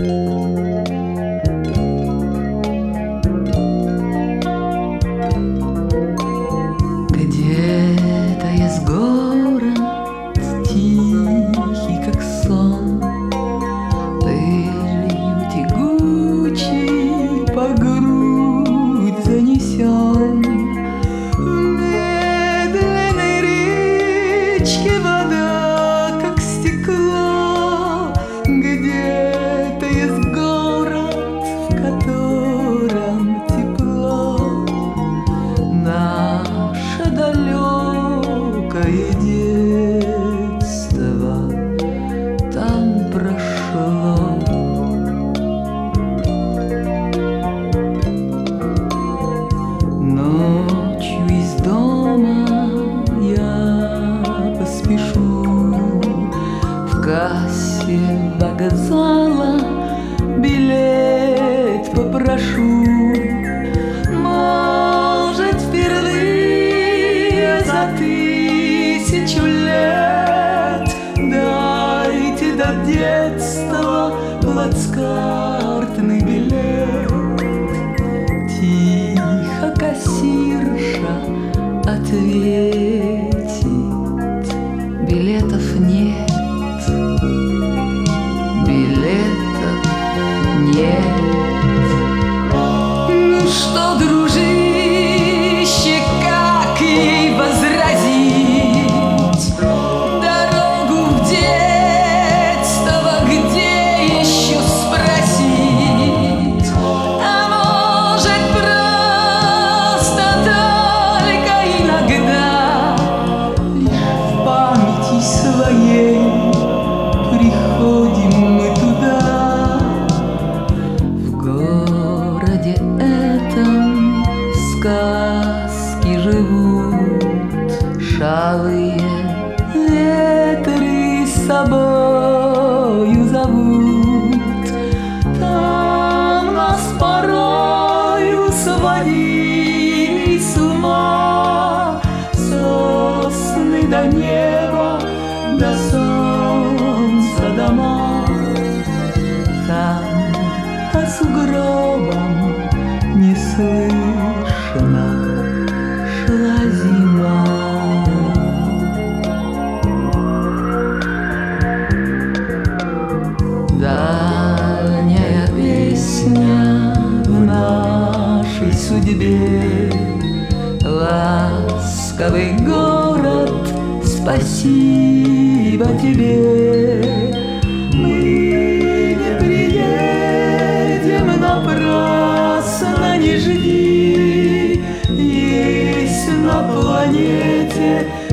Где-то есть город тихий, как сон, пылью тягучей по грудь занесен. В медленной речке вода, как стекло. Где-то есть город, в котором тепло. Наше далекое детство там прошло. Ночью из дома я поспешу, в кассе вокзала билет попрошу. Может, впервые за 1000 лет дайте до детства плацкартный билет. Тихо кассирша ответит: билетов нет, билетов нет. Ну что, дружище, как ей возразить? Дорогу в детство где еще спросить? А может, просто только иногда лишь в памяти своей приходим мы туда. В городе этом сказки живут, шалые ветры с собою зовут. Там нас порою сводили с ума сосны до неба, до солнца дома. Там по сугробам неслышно шла зима. Дальняя песня в нашей судьбе, ласковый город, спасибо тебе. Мы не приедем напрасно, не жди, есть на планете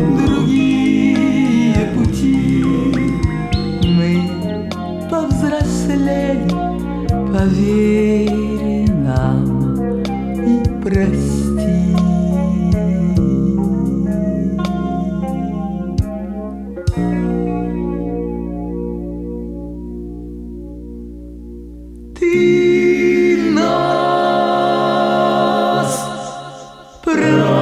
другие пути. Мы повзрослели, поверь нам и прости. Ты нас прости.